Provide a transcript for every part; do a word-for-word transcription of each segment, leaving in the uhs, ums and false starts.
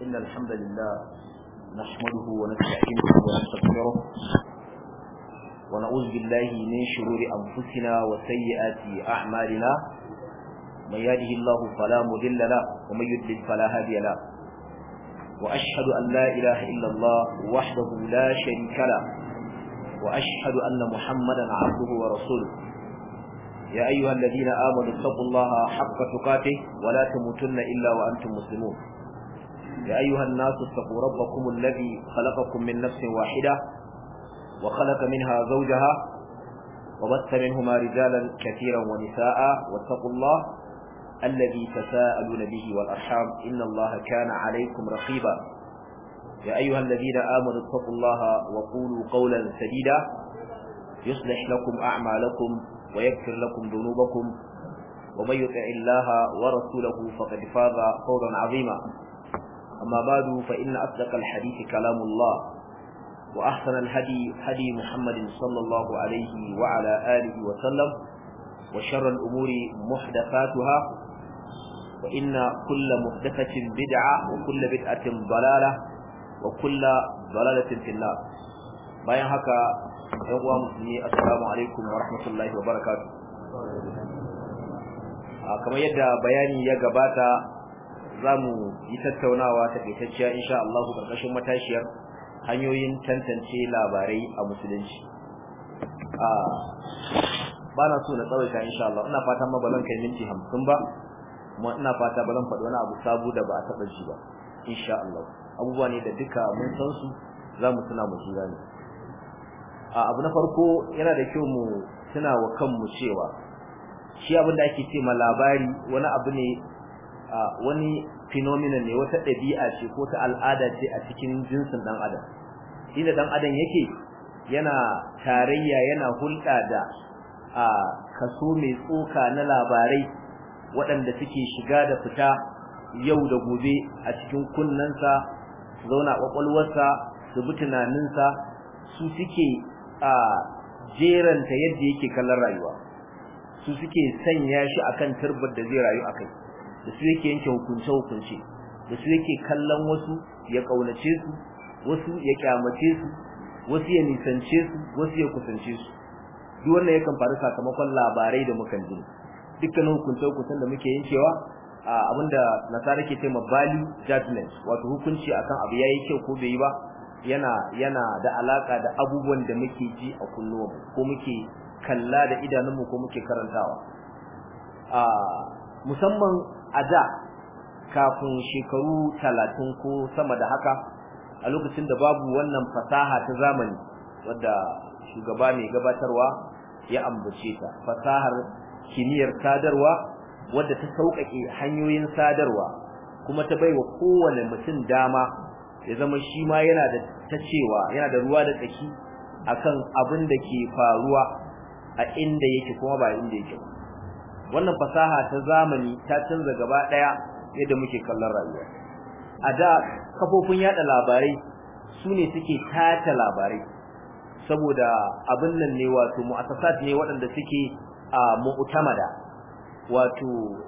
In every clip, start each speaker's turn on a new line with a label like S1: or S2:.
S1: إن الحمد لله نحمده ونستعينه ونستغفره ونعوذ بالله من شرور أنفسنا وسيئات أعمالنا من يهده الله فلا مضل له ومن يضلل فلا هادي له وأشهد أن لا إله إلا الله وحده لا شريك له وأشهد أن محمدا عبده ورسوله يا أيها الذين آمنوا اتقوا الله حق تقاته ولا تموتن إلا وأنتم مسلمون يا أيها الناس اتقوا ربكم الذي خلقكم من نفس واحدة وخلق منها زوجها وبث منهما رجالا كثيرا ونساء واتقوا الله الذي تساءلون به والأرحام إن الله كان عليكم رقيبا يا أيها الذين آمنوا اتقوا الله وقولوا قولا سديدا يصلح لكم أعمالكم ويغفر لكم ذنوبكم ومن يطع الله ورسوله فقد فاز فوزا عظيما أما بعد فإن أصدق الحديث كلام الله وأحسن الهدي هدي محمد صلى الله عليه وعلى آله وسلم وشر الأمور محدثاتها وإن كل محدثة بدعة وكل بدعة ضلالة وكل ضلالة في النار bayan haka ɗan uwa musulmi assalamu alaikum wa rahmatullahi wa barakatuh kamar yadda bayani ya gabata zamu yi tattaunawa ta kaitacciya insha Allah karkashin matashiyar hanyoyin tantance labarai a musulunci a bana so na tsawaita insha Allah ina fata ma bazan kai minti hamsin ba kuma ina fata bazan faɗi wani abu sabu da ba a taɓa ji ba insha Allah abubuwa ne da duka mun san su zamu tuna mu jira ne a abu na farko yana da kyau mu tuna wa kanmu cewa shi abin da ake ce ma labari wani abu ne wani phenomenon ne wata ɗabi'a ce ko ta al'ada ce a cikin jinsin dan adam inda dan adam yake yana tarayya yana hulɗa da a kaso mai tsoka na labarai waɗanda suke shiga da fita yau da gobe a cikin kunnansa zauna kwakwalwarsa su bi tunaninsa su suke a jeranta yadda yake kallon rayuwa su suke sanya shi akan turbar da zai rayu akai da su yake yanke hukunce hukunce da su yake kallon wasu ya kaunace su wasu ya kyamace su wasu ya nisance su wasu ya kusance su duk wannan yakan faru sakamakon labarai da mukan ji dukkanin hukunce hukuncen da muke yankewa abinda nasara ke cewa value judgment wato hukunci akan abu yayi kyau ko bai yi ba yana yana da alaka da abubuwan da muke ji a kunnuwanmu ko muke kalla da idanunmu ko muke karantawa a musamman a da kafin shekaru talatin ko sama da haka a lokacin da babu wannan fasaha ta zamani wadda shugaba mai gabatarwa ya ambace ta fasahar kimiyyar sadarwa wadda ta sauƙaƙe hanyoyin sadarwa kuma ta baiwa kowane mutum dama ya zama shi ma yana da ta cewa yana da ruwa da tsaki akan abin da ke faruwa a inda yake kuma ba inda yake wannan fasaha ta zamani ta canza gaba daya yadda muke kallon rayuwa a da kafofin yada labarai sune suke tata labarai saboda abin nan ne wato mu'assasat ne waɗanda suke a mu'tamada wato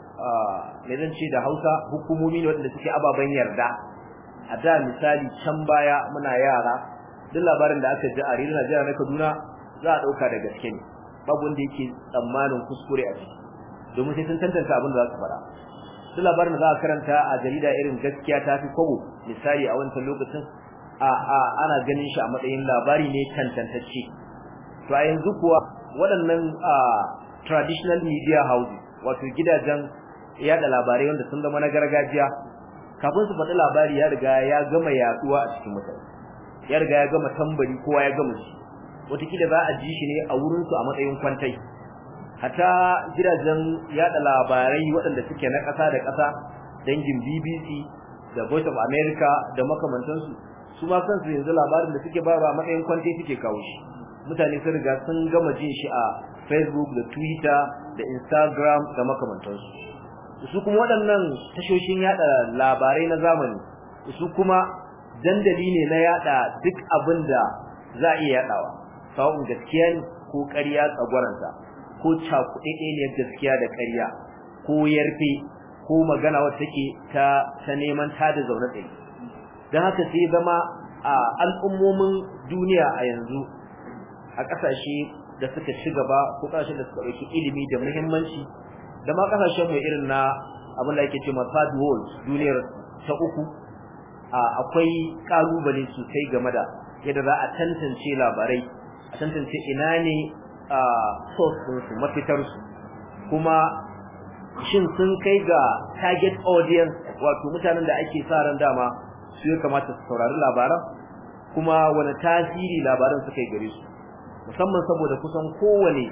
S1: me zan ce da Hausa hukumomi ne waɗanda suke ababen yarda a da misali can baya muna yara duk labarin da aka ji a rediyo Najeriya na Kaduna za a dauka da gaske ne babu wanda yake tsammanin kuskure a ciki domin sai sun tantance abin da za su fara duk labarin da za a karanta a jarida irin gaskiya ta fi kobo misali a wancan lokacin a a ana ganin shi a matsayin labari ne tantantacce to a yanzu kuwa waɗannan traditional media houses wato gidajen yada labarai wanda sun zama na gargajiya kafin su faɗi labari ya riga ya gama yaduwa a cikin mutane ya riga ya gama tambari kowa ya gama shi wataƙila za a ji shi ne a wurin su a matsayin kwantai hatta gidajen yada labarai waɗanda suke na ƙasa da ƙasa dangin B B C da Voice of America da makamantansu su ma kansu yanzu labarin da suke bayarwa a matsayin kwantai suke kawo shi mutane sun riga sun gama jin shi a Facebook da Twitter da Instagram da makamantansu su kuma waɗannan tashoshin yada labarai na zamani su kuma dandali ne na yada duk abin da za a iya yadawa sawun gaskiya ne ko ƙarya tsagwaranta ko cakuɗe ne gaskiya da ƙarya ko yarfe ko magana wacce take ta ta neman ta da zaune tsaye dan haka sai zama a al'ummomin duniya a yanzu a kasashe da suka ci gaba ko kasashen da suka dauki ilimi da muhimmanci da ma kasashen mu irin na abin da yake cewa third world duniyar ta uku akwai kalubale sosai game da yadda za a tantance labarai a tantance ina ne source din su mafitar su kuma shin sun kai ga target audience wato mutanen da ake sa ran dama su ya kamata su saurari labaran kuma wani tasiri labaran suka yi gare su musamman saboda kusan kowane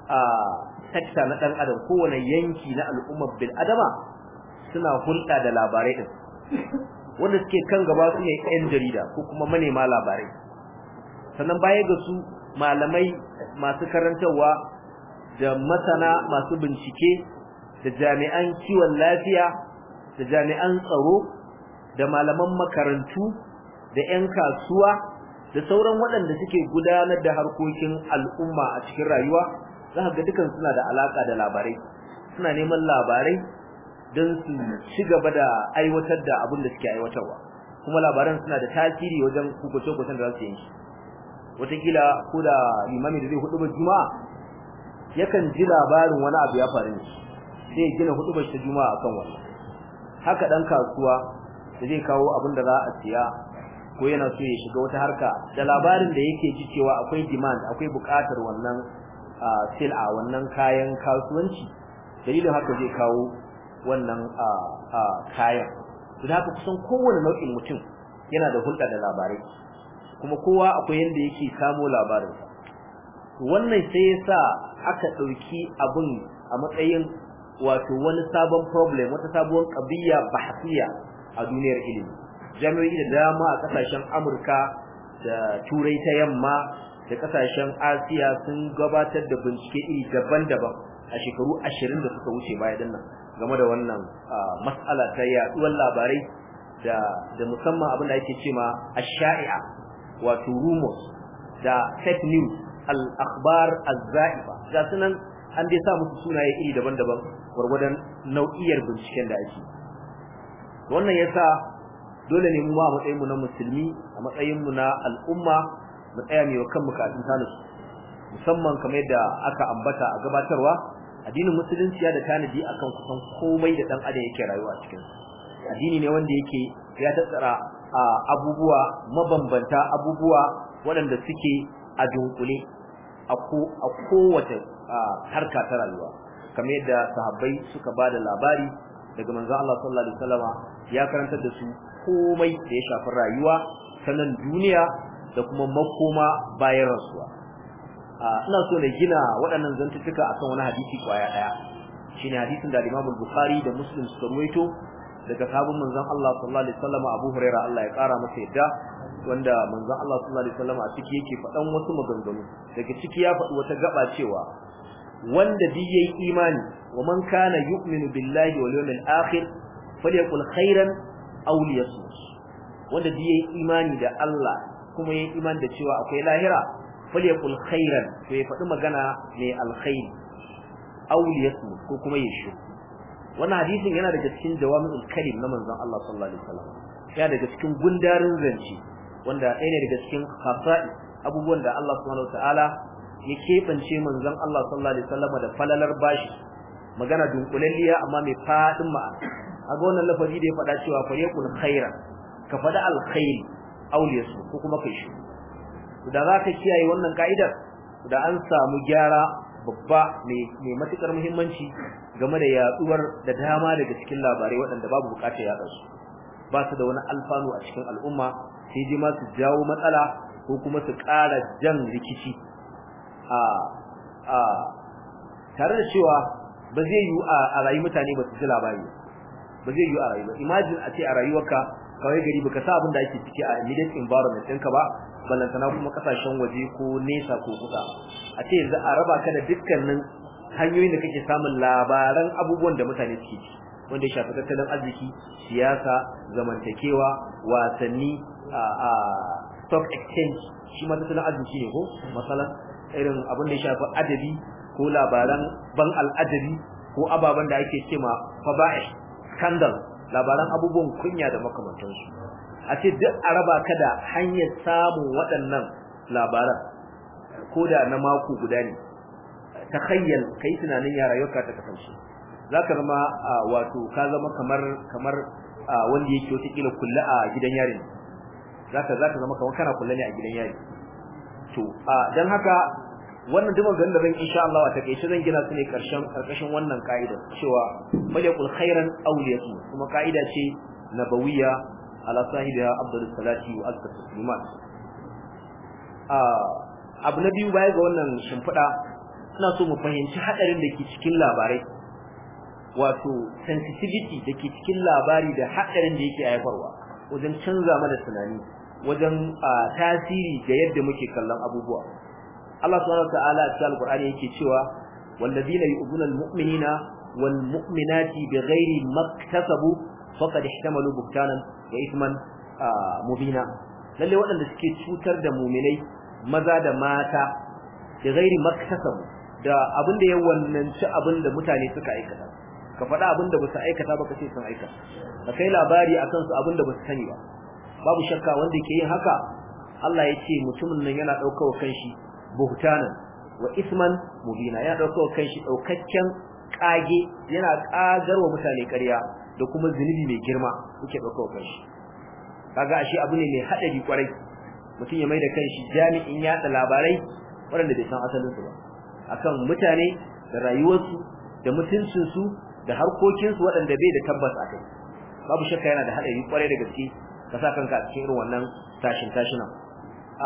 S1: sector na dan adam kowane yanki na al'ummar bil adama suna hulɗa da labarai din wanda suke kan gaba su ne yan jarida ko kuma manema labarai sannan baya ga su malamai masu karantawa da masana masu bincike da jami'an kiwon lafiya da jami'an tsaro da malaman makarantu da ƴan kasuwa da sauran waɗanda suke gudanar da harkokin al'umma a cikin rayuwa za ga dukan suna da alaka da labarai suna neman labarai don su ci gaba da aiwatar da abin da suke aiwatarwa kuma labaran suna da tasiri wajen hukunce-hukuncen da za su yi wataƙila ko da limami da zai hudu ba juma'a yakan ji labarin wani abu ya faru ne sai ya gina hudu ba ta juma'a akan wannan haka dan kasuwa da zai kawo abin da za a siya ko yana so ya shiga wata harka da labarin da yake ji cewa akwai demand akwai buƙatar wannan sil'a wannan kayan kasuwanci dalilin haka zai kawo wannan kayan da haka kusan kowane nau'in mutum yana da hulɗa da labarai kuma kowa akwai yanda yake samu labarin wannan sai yasa aka dauki abun a matsayin wato wani sabon problem wata sabuwar qadiyya bahsiya a duniyar ilimi jami'o'i da dama a kasashen Amurka da Turai ta yamma da kasashen Asiya sun gabatar da bincike iri daban-daban a shekaru ashirin da suka wuce baya dinnan game da wannan mas'ala ta yaduwar labarai da da musamman abin da ake cewa ash-sha'i'a wato rumors da fake news al-akhbar az-za'ifa ga sunan an dai sa musu sunaye iri daban-daban gurgurdan nau'iyar binciken da ake wannan yasa dole ne mu ma matsayin mu na musulmi a matsayin mu na al'umma mu tsaya mai kan bukatun tanasu musamman kamar yadda aka ambata a gabatarwa addinin musulunci ya da tanadi akan kusan komai da dan adam yake rayuwa cikin addini ne wanda yake ya tattara abubuwa mabambanta abubuwa waɗanda suke a dunkule a kowace harka ta rayuwa kamar yadda sahabbai suka bada labari daga manzon Allah sallallahu alaihi wasallama ya karantar da su komai da ya shafi rayuwa sanan duniya da kuma makoma bayan rasuwa ina so na gina waɗannan zantuttuka akan wani hadisi kwaya daya shine hadisin da Imam Bukhari da Muslim suka ruwaito daga sahabban manzon Allah sallallahu alaihi wasallam Abu Huraira Allah ya kara masa yadda wanda manzon Allah sallallahu alaihi wasallam a ciki yake faɗan wasu maganganu daga ciki ya faɗi wata gaba cewa wanda bi yayi imani wa man kana yu'minu billahi wal yawmil akhir falyakul khairan aw liyasmut wanda bi yayi imani da Allah kuma yayi imani da cewa akwai lahira falyakul khairan to ya faɗi magana mai alkhairi aw liyasmut ko kuma ya shi wannan hadisin yana daga cikin jawami'ul kalim na manzon Allah sallallahu alaihi wasallam ya daga cikin gundarin zance wanda ɗaya ne daga cikin khasa'i abubuwan da Allah subhanahu wataala ya kebance manzon Allah sallallahu alaihi wasallam da falalar bashi magana dunkulalliya amma mai fadin ma'ana kaga wannan lafazi da ya faɗa cewa fa yakul khairan ka faɗa alkhair aw liyasu ko kuma kai shi da za ka kiyaye wannan ka'idar da an samu gyara babba mai matukar muhimmanci game da yaduwar da dama daga cikin labarai waɗanda babu bukatar yaɗa su ba su da wani alfanu a cikin al'umma sai ji ma su jawo matsala ko kuma su ƙara jan rikici a a tare da cewa ba zai yi a rayu mutane ba su ji labari ba zai yi a rayu ba imagine a ce a rayuwarka kawai gari baka sa abin da ake ciki a immediate environment ɗinka ba ballantana kuma kasashen waje ko nesa ko kusa a ce yanzu a raba ka da dukkanin hanyoyin da kake samun labaran abubuwan da mutane suke ci wanda ya shafi tattalin arziki siyasa zamantakewa wasanni a stock exchange shi ma tattalin arziki ne ko masalan irin abin da ya shafi adabi ko labaran ban al'adabi ko ababen da ake cewa faba'ish scandal labaran abubuwan kunya da makamantansu a ce duk a raba ka da hanyar samun waɗannan labaran koda na mako guda ne takhayyal kai tunanin ya rayuwarka ta kasance zaka zama wato ka zama kamar kamar wanda yake wata kila kullu a gidan yari zaka zaka zama kamar kana kullu ne a gidan yari to dan haka wannan duk maganar da zan insha Allah ta kai shi zan gina su ne karshen karkashin wannan kaida cewa malikul khairan awliyatu kuma kaida ce nabawiyya ala sahibiha afdalus salati wa azkat taslimat abu na biyu baya ga wannan shimfida ina so mu fahimci hadarin da ke cikin labarai wato sensitivity da ke cikin labari da hadarin da yake haifarwa wajen canza mana tunani wajen tasiri ga yadda muke kallon abubuwa Allah subhanahu wa ta'ala a cikin alqur'ani yake cewa walladina yu'minuna almu'minina walmu'minati bighairi maktasabu faqad ihtamalu buhtanan wa ithman mubina lalle waɗanda suke cutar da mu'minai maza da mata bighairi maktasabu da abin da ya wannanci abin da mutane suka aikata ka faɗa abin da basu aikata ba kace sun aikata ka kai labari akan su abin da basu sani ba babu shakka wanda yake yin haka Allah ya ce mutumin nan yana daukar kanshi buhtanan wa isman mubina ya daukar kanshi daukakken kage yana kagarwa mutane ƙarya da kuma zunubi mai girma yake daukar kanshi kaga ashe abu ne mai hadari kwarai mutum ya maida kanshi jami'in yada labarai wanda bai san asalin su ba akan mutane da rayuwarsu da mutuncin su da harkokin su waɗanda bai da tabbas akai babu shakka yana da hadari kwarai da gaske ka sa kanka a cikin irin wannan tashin tashinan a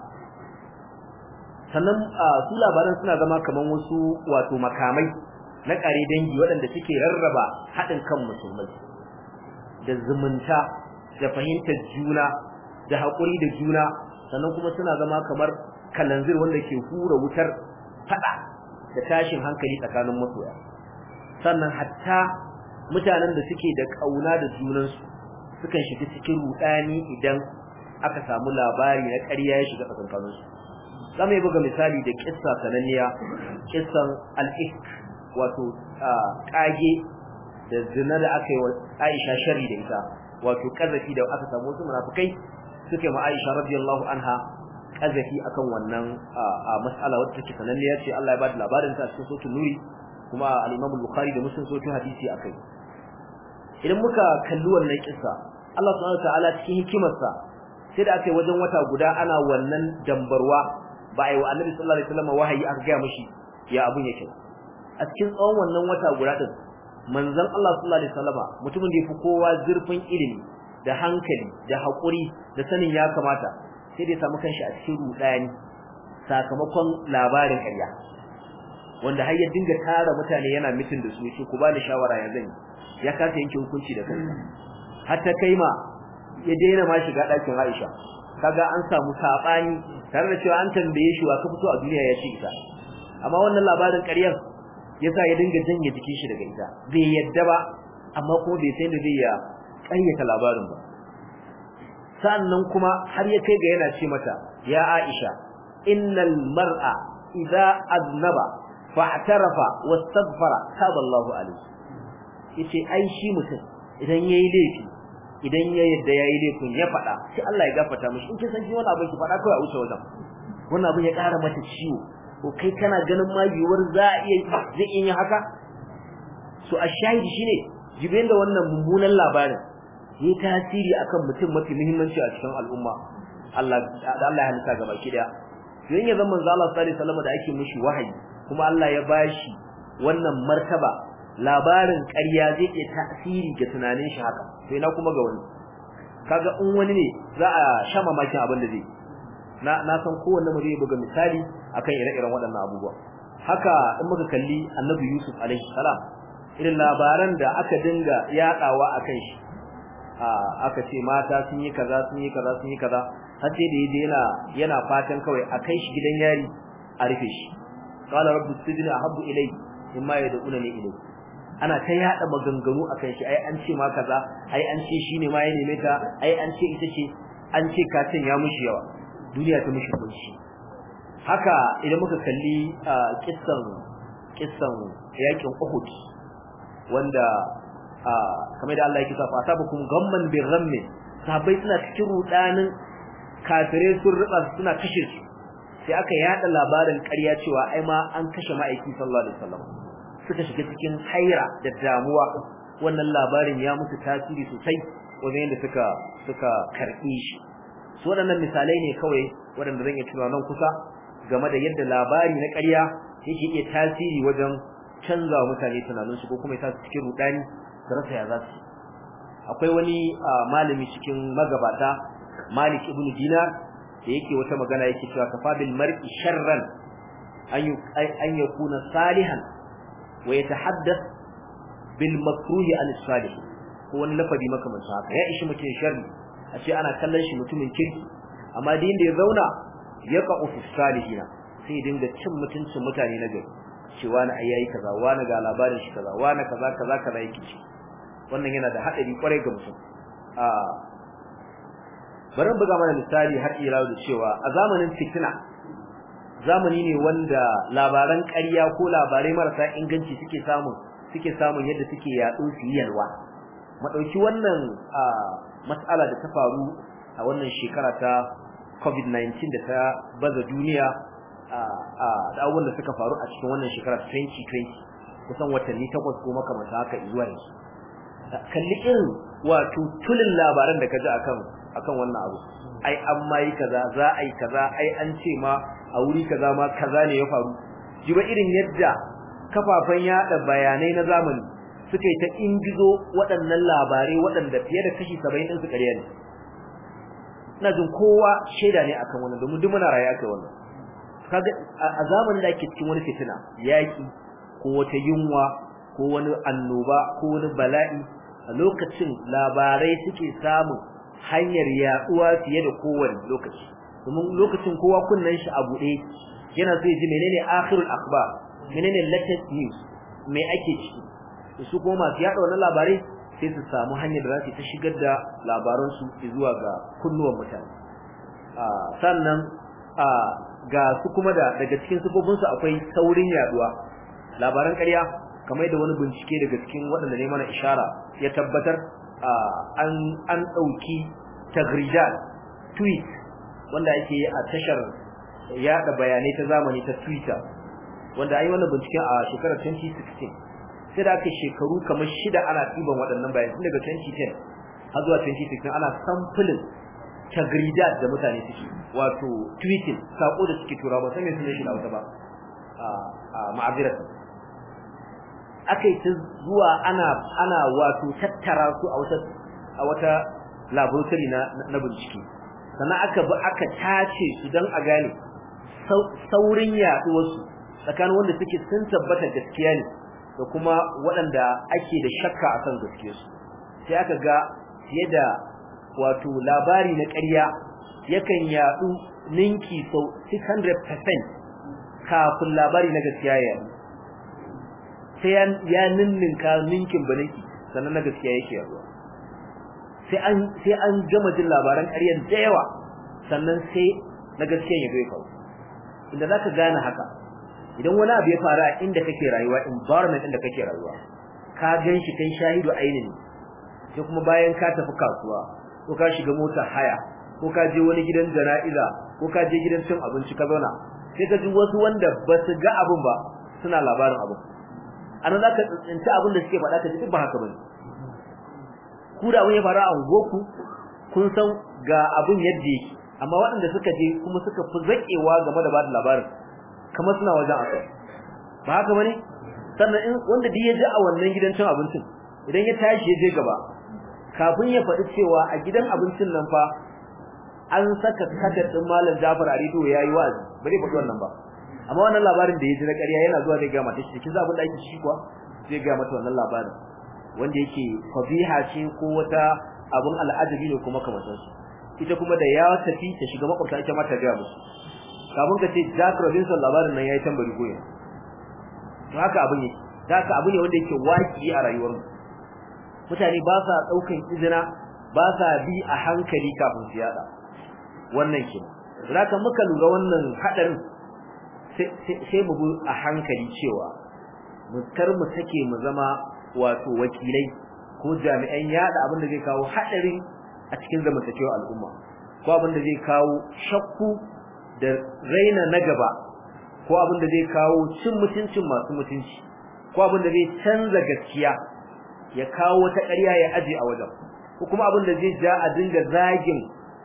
S1: sannan su labaran suna zama kaman wasu wato makamai na kare dangi waɗanda suke rarraba haɗin kan musulmai da zumunta da fahimtar juna da haƙuri da juna sannan kuma suna zama kamar kalanzir wanda ke hura wutar fada da tashin hankali tsakanin masoya sannan hatta mutanen da suke da kauna da junansu sukan shiga cikin rudani idan aka samu labari na ƙarya ya shiga tsakanin su zamu yi buga misali da kissa sananniya kissan al-ifk wato kage da zina da aka yi wa Aisha sharri da ita wato kazafi da aka samu wasu munafikai suke ma Aisha radiyallahu anha kazafi akan wannan mas'ala wacce take sananniya ce Allah ya bada labarin ta cikin suratul nuri kuma al-Imam al-Bukhari da Muslim sun hadisi akai idan muka kalli wannan kissa Allah subhanahu wa ta'ala cikin hikimarsa sai da aka yi wajen wata guda ana wannan dambarwa ba ai wa Annabi sallallahu alaihi wasallam wahayi aka ga mishi ya abun yake a cikin tsawon wannan wata guda din manzon Allah sallallahu alaihi wasallam mutumin da yafi kowa zurfin ilimi da hankali da hakuri da sanin ya kamata sai da ya samu kanshi a cikin rudani sakamakon labarin ƙarya wanda har ya dinga tara mutane yana mitin da su yace ku ba ni shawara ya zan ya kasa yanke hukunci da kansa har ta kai ma ya daina ma shiga ɗakin Aisha kaga an samu sabani tare da cewa an tambaye shi wa ka fito a duniya ya ce ita amma wannan labarin ƙaryar yasa ya dinga janye jikin shi daga ita bai yadda ba amma kuma bai san da zai ya ƙaryata labarin ba sannan kuma har ya kai ga yana ce mata ya Aisha innal mar'a idza aznaba fa'tarafa wastaghfara taballahu alayhi yace ai shi mutum idan yayi laifi idan ya yadda yayi laifin ya fada sai Allah ya gafarta mishi in kin san shi wannan abin ki fada kai a wuce wajen wannan abin ya ƙara mata ciwo ko kai kana ganin ma yiwuwar za a iya zai yi haka so a shahidi shine jibin da wannan mummunan labarin yi tasiri akan mutum mafi muhimmanci a cikin al'umma Allah da Allah ya halitta gaba ki daya yayin ya zama manzo Allah sallallahu alaihi wasallam da ake mishi wahayi kuma Allah ya bashi wannan martaba labarin ƙarya zai iya tasiri ga tunanin shi haka to ina kuma ga wani kaga in wani ne za a sha mamakin abin da zai na na san kowanne mu zai buga misali akan ire-iren waɗannan abubuwa haka in muka kalli Annabi Yusuf alaihi salam irin labaran da aka dinga yadawa akan shi aka ce mata sun yi kaza sun yi kaza sun yi kaza har sai da yaje yana yana fatan kawai a kai shi gidan yari a rufe shi qala rabbu sijni ahabbu ilayhi mimma yad'una ni ilayhi ana ta yada maganganu akan shi ai an ce ma kaza ai an ce shine ma ya neme ta ai an ce ita ce an ce katin ya mushi yawa duniya ta mushi kunshi haka idan muka kalli kissan kissan yakin Uhud wanda kamar da Allah yake cewa asabakum ghamman bi ghammin sahabbai suna cikin rudanin kafirai sun ruba suna kashe su sai aka yada labarin ƙarya cewa ai ma an kashe ma'aiki sallallahu alaihi wasallam suka shiga cikin haira da damuwa wannan labarin ya musu tasiri sosai wajen yadda suka suka karbi shi su waɗannan misalai ne kawai waɗanda zan iya tunawa nan kusa game da yadda labari na ƙarya yake iya tasiri wajen canza wa mutane tunaninsu ko kuma ya sa su cikin rudani su rasa ya za su akwai wani malami cikin magabata Malik ibn Dinar da yake wata magana yake cewa kafabil mar'i sharran an an yakuna salihan wa yatahaddath bil makruhi an salih ko wani lafazi makamancin haka ya ishi mutum sharri a ce ana kallon shi mutumin kirki amma din da ya zauna ya qa'u fi salihina sai dinga cin mutuncin mutane na gari cewa na ayayi kaza wani ga labarin shi kaza wani kaza kaza kaza yake ci wannan yana da hadari kwarai ga mutum a bari buga mana misali har ila da cewa a zamanin fitina zamani ne wanda labaran ƙarya ko labarai marasa inganci suke samun suke samun yadda suke yaɗo su yalwa madauki wannan mas'ala da ta faru a wannan shekara ta covid nineteen da ta baza duniya a da abubuwan da suka faru a cikin wannan shekara twenty twenty kusan watanni takwas ko makamanta haka zuwa yanzu kalli irin wato tulin labaran da kaji akan akan wannan abu ai an mai kaza za ai kaza ai an ce ma a wuri kaza ma kaza ne ya faru jiba irin yadda kafafan yada bayanai na zamani suka yi ta ingizo waɗannan labarai waɗanda fiye da kashi saba'in din su ƙarya ne ina jin kowa shaida ne akan wannan domin duk muna rayuwa kai wannan kaga a zamanin da ake cikin wani fitina yaki ko wata yunwa ko wani annoba ko wani bala'i a lokacin labarai suke samu hanyar yaduwa fiye da kowane lokaci domin lokacin kowa kunnan shi a bude yana so ya ji menene akhirul akhbar menene latest news me ake ciki su kuma masu yada wannan labarai sai su samu hanyar da za su ta shigar da labaran su zuwa ga kunnuwan mutane sannan ga su kuma da daga cikin sifofin su akwai saurin yaduwa labaran ƙarya kamar da wani bincike daga cikin waɗanda ne mana ishara ya tabbatar an an dauki tagridat tweet wanda ake yi a tashar yada bayanai ta zamani ta Twitter wanda ai wannan binciken a shekarar twenty sixteen sai da aka shekaru kamar shida ana tiban waɗannan bayanai tun daga twenty ten har zuwa twenty sixteen ana sampling tagridat da mutane suke wato tweeting sako da suke tura ba sai me sunan shi da wata ba a ma'azirata akai ta zuwa ana ana wato tattara su a wata a wata laboratory na na bincike sannan aka bi aka tace su dan a gane saurin yaduwar su tsakanin wanda suke sun tabbata gaskiya ne da kuma waɗanda ake da shakka akan gaskiyar su sai aka ga fiye da wato labari na ƙarya yakan yadu ninki sau six hundred percent kafin labari na gaskiya ya sai ya ninninka ninkin baninki sannan na gaskiya yake yaduwa sai an sai an gama jin labaran ƙaryar da yawa sannan sai na gaskiya ya zo kawo inda zaka gane haka idan wani abu ya faru a inda kake rayuwa environment inda kake rayuwa ka ganshi kai shahidu ainin sai kuma bayan ka tafi kasuwa ko ka shiga mota haya ko ka je wani gidan jana'iza ko ka je gidan cin abinci ka zauna sai ka ji wasu wanda ba su ga abun ba suna labarin abun anan zaka tsinci abin da suke faɗa ka ji duk ba haka bane ku da wani fara a goku kun san ga abun yadda yake amma waɗanda suka je kuma suka fi zakewa game da bada labarin kamar suna wajen akai ba haka bane sannan in wanda duk ya ji a wannan gidan cin abincin idan ya tashi ya je gaba kafin ya faɗi cewa a gidan abincin nan fa an saka kadar din malam Jafar Arido yayi wazi bare faɗi wannan ba amma wannan labarin da yaji na ƙarya yana zuwa zai ga mata shi kin zabun da ake shi kuwa zai ga mata wannan labarin wanda yake fabiha ce ko wata abun al'ajabi ne kuma kamar su ita kuma da ya tafi ta shiga makwabta ita ma ta ga musu kafin ka ce Jack Robinson labarin nan yayi tambari goyen to haka abun yake haka abu ne wanda yake waki a rayuwar mu mutane ba sa daukan izina ba sa bi a hankali kafin su yada wannan ke zaka muka lura wannan hadarin sai mu bi a hankali cewa mu kar mu take mu zama wato wakilai ko jami'an yada abin da zai kawo hadarin a cikin zamantakewar al'umma ko abin da zai kawo shakku da raina na gaba ko abin da zai kawo cin mutuncin masu mutunci ko abin da zai canza gaskiya ya kawo ta ƙarya ya aje a wajen ko kuma abin da zai ja a dinga zagin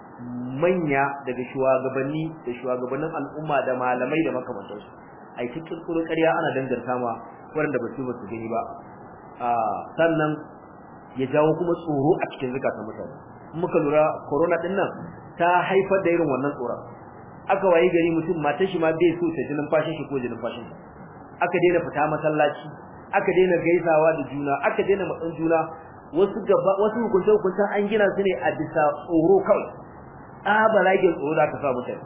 S1: manya daga shugabanni da shugabannin al'umma da malamai da makamantansu ai cikin kuro ƙarya ana danganta ma wanda ba su ba su gani ba a sannan ya jawo kuma tsoro a cikin zakatun mutane muka lura corona din nan ta haifar da irin wannan tsoron aka wayi gari mutum matar shi ma bai so ta jinin fashin shi ko jinin fashin aka daina fita masallaci aka daina gaisawa da juna aka daina matsan juna wasu gaba wasu hukunce hukuncen an gina su ne a bisa tsoro kawai abalagin tsoro da ka sa mutane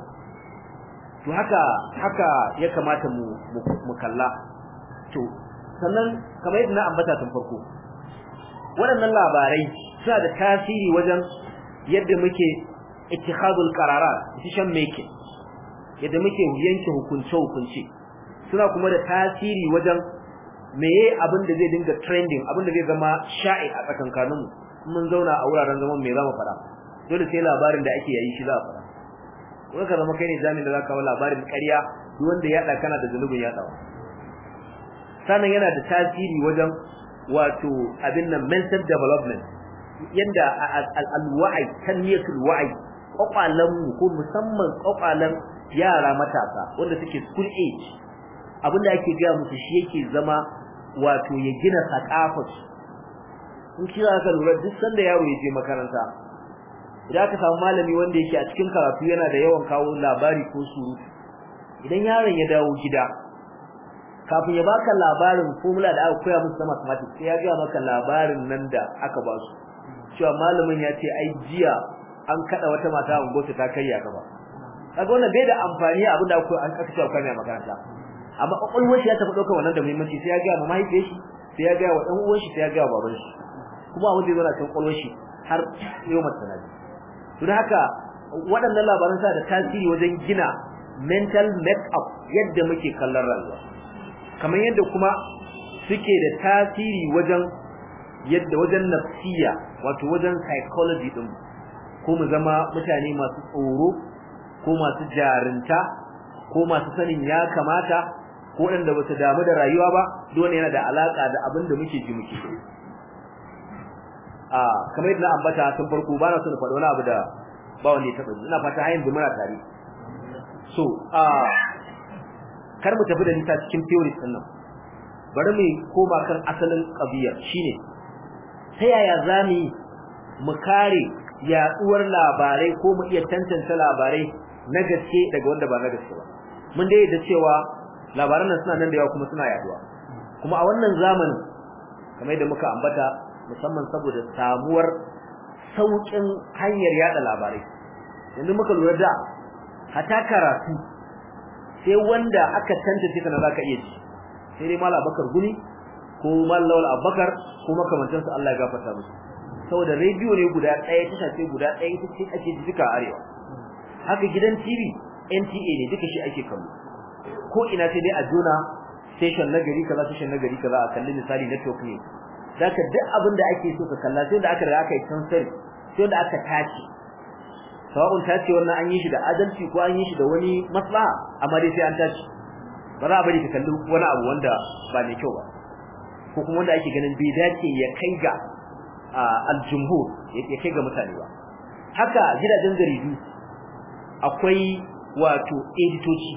S1: to haka haka ya kamata mu mu kalla to sannan kamar yadda na ambata tun farko waɗannan labarai suna da tasiri wajen yadda muke ittikhadul qararat decision making yadda muke yanke hukunce hukunce suna kuma da tasiri wajen meye abin da zai dinga trending abin da zai zama sha'i a tsakankaninmu mun zauna a wuraren zaman me zamu fara dole sai labarin da ake yayi shi za a fara ko ka zama kai ne jami'in da zaka kawo labarin ƙarya duk wanda ya da kana da zunubin ya dawo sannan yana da tasiri wajen wato abin nan mental development yanda al-wa'i tanmiyatul wa'i kokwalan mu ko musamman kokwalan yara matasa wanda suke school age abinda ake ga musu shi yake zama wato ya gina sakafar in kira ka lura duk sanda yaro ya je makaranta idan ka samu malami wanda yake a cikin karatu yana da yawan kawo labari ko surutu idan yaron ya dawo gida kafin ya baka labarin formula da aka koya musu na mathematics sai ya ga maka labarin nan da aka ba su cewa malamin ya ce ai jiya an kada wata mata a unguwarta ta karya gaba kaga wannan bai da amfani abinda aka an aka cewa kana makaranta amma kokolwar shi ya tafi daukar wannan da muhimmanci sai ya ga ma mahaifiyar shi sai ya ga wa dan uwan shi sai ya ga wa baban shi kuma wanda yana cikin kokolwar shi har yau matsanadi don haka waɗannan labaran sa da tasiri wajen gina mental make-up yadda muke kallon rayuwa kamar yadda kuma suke da tasiri wajen yadda wajen nafsiya wato wajen psychology din ko mu zama mutane masu tsoro ko masu jarinta ko masu sanin ya kamata ko wanda ba su damu da rayuwa ba dole yana da alaka da abin da muke ji muke a kamar yadda na ambata tun farko ba na so na faɗi wani abu da ba wanda ya taɓa ji ina fata har yanzu muna tare so a kar mu tafi da nisa cikin theory din nan bari mu koma kan asalin qadiyar shine ta yaya zamu mu kare yaduwar labarai ko mu iya tantance labarai na gaske daga wanda ba na gaske ba mun dai da cewa labaran nan suna nan da yawa kuma suna yaduwa kuma a wannan zamanin kamar yadda muka ambata musamman saboda samuwar saukin hanyar yada labarai yanzu muka lura da hata karatu sai wanda aka tantance kana zaka iya ji sai dai mallam Abubakar Guni ko mallam Lawal Abubakar ko makamantan su Allah ya gafarta musu saboda radio ne guda ɗaya tasha ce guda ɗaya ita ce ake ji duka arewa haka gidan T V N T A ne duka shi ake kallo ko ina sai dai a jona station na gari kaza station na gari kaza a kalli misali network ne zaka duk abin da ake so ka kalla sai da aka riga aka yi transfer sai da aka tace sawa'un tace wannan an yi shi da adalci ko an yi shi da wani maslaha amma dai sai an tace ba za a bari ka kalli wani abu wanda ba mai kyau ba ko kuma wanda ake ganin bai dace ya kai ga al-jumhur ya kai ga mutane ba haka gidajen jaridu akwai wato editoci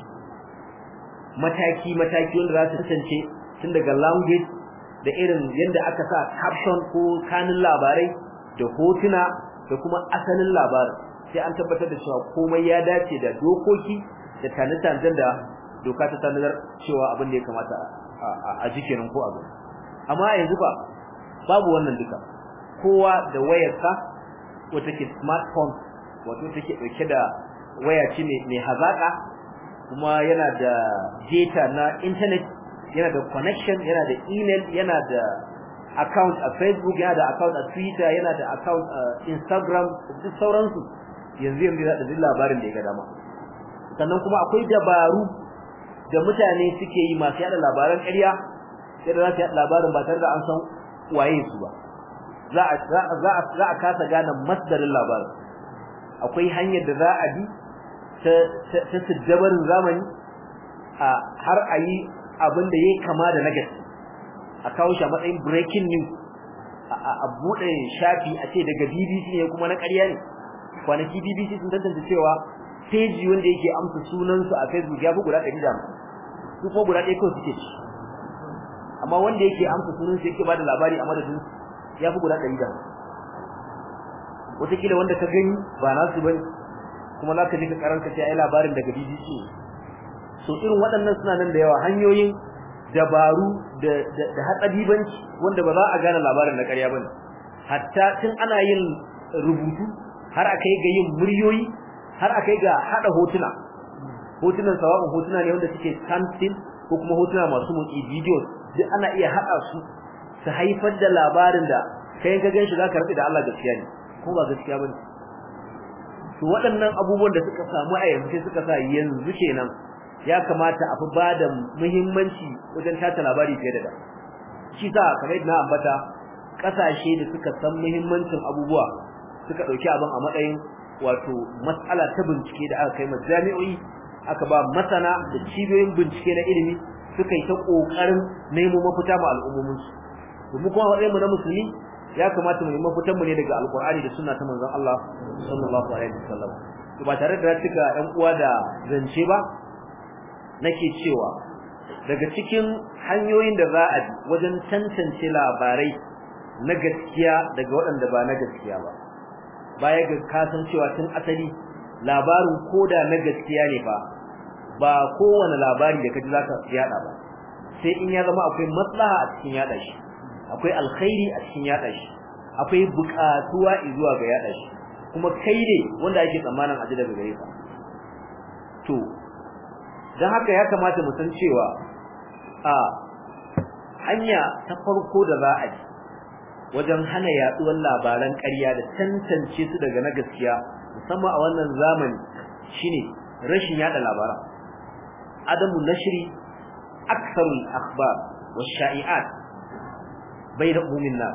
S1: mataki mataki wanda za su tantance tun daga language da irin yanda aka sa caption ko kanin labarai da hotuna da kuma asalin labarin sai an tabbatar da cewa komai ya dace da dokoki da tanatanzan da doka ta tanadar cewa abin da ya kamata a jikenin ko abin amma yanzu ba babu wannan duka kowa da wayarsa wata ke smartphone wato take dauke da waya ce mai hazaka kuma yana da data na internet yana da connection yana da email yana da account a Facebook yana da account a Twitter yana da account a Instagram duk sauransu yanzu yanzu da duk labarin da ya ga dama sannan kuma akwai dabaru da mutane suke yi masu yada labaran ƙarya sai da za su yada labarin ba tare da an san waye su ba za a za a za a kasa gane masdarin labarin akwai hanyar da za a bi ta ta siddabarin zamani a har ayi abin da yake kama da nagari a kawo shi a matsayin breaking news a bude shafi a ce daga B B C ne kuma na ƙarya ne kwanaki B B C sun tantance cewa page wanda yake amsa sunan su a Facebook ya fi guda ɗari da hamsin su kuma guda ɗaya kawai suke ci amma wanda yake amsa sunan su yake bada labari a madadin ya fi guda ɗari da hamsin wataƙila wanda ka gani ba nasu bane kuma za ka ji ka karanka ce ai labarin daga B B C so irin waɗannan suna nan da yawa hanyoyin dabaru da da hatsadibanci wanda ba za a gane labarin na ƙarya bane hatta tun ana yin rubutu har akai ga yin muryoyi har akai ga hada hotuna hotunan sawabin hotuna ne wanda suke standstill ko kuma hotuna masu motsi videos duk ana iya hada su su haifar da labarin da kai ka ganshi zaka rubuta da Allah gaskiya ne ko ba gaskiya bane to waɗannan abubuwan da suka samu a yanzu sai suka sa yanzu kenan ya kamata a fi bada muhimmanci wajen tata labari fiye da da shi sa kamar yadda na ambata kasashe da suka san muhimmancin abubuwa suka dauki abin a matsayin wato mas'ala ta bincike da aka kai ma jami'o'i aka ba masana da cibiyoyin bincike na ilimi suka yi ta kokarin nemo mafita ma al'ummomin su kuma kuma wadai mu na musulmi ya kamata mu nemi mafitan mu ne daga alqur'ani da sunna ta manzon Allah sallallahu alaihi wasallam to ba tare da cika ɗan uwa da zance ba nake cewa daga cikin hanyoyin da za a bi wajen tantance labarai na gaskiya daga waɗanda ba na gaskiya ba baya ga kasan cewa tun asali labarin koda na gaskiya ne fa ba kowane labari da kaji zaka yada ba sai in ya zama akwai maslaha a cikin yada shi akwai alkhairi a cikin yada shi akwai buƙatuwa zuwa ga yada shi kuma kai ne wanda ake tsammanin aji daga gare ka to dan haka ya kamata mu san cewa a hanya ta farko da za a ji wajen hana yaduwar labaran ƙarya da tantance su daga na gaskiya musamman a wannan zamani shine rashin yada labaran adamu nashri aktharul akhbar wash-sha'i'at bayna umumin nas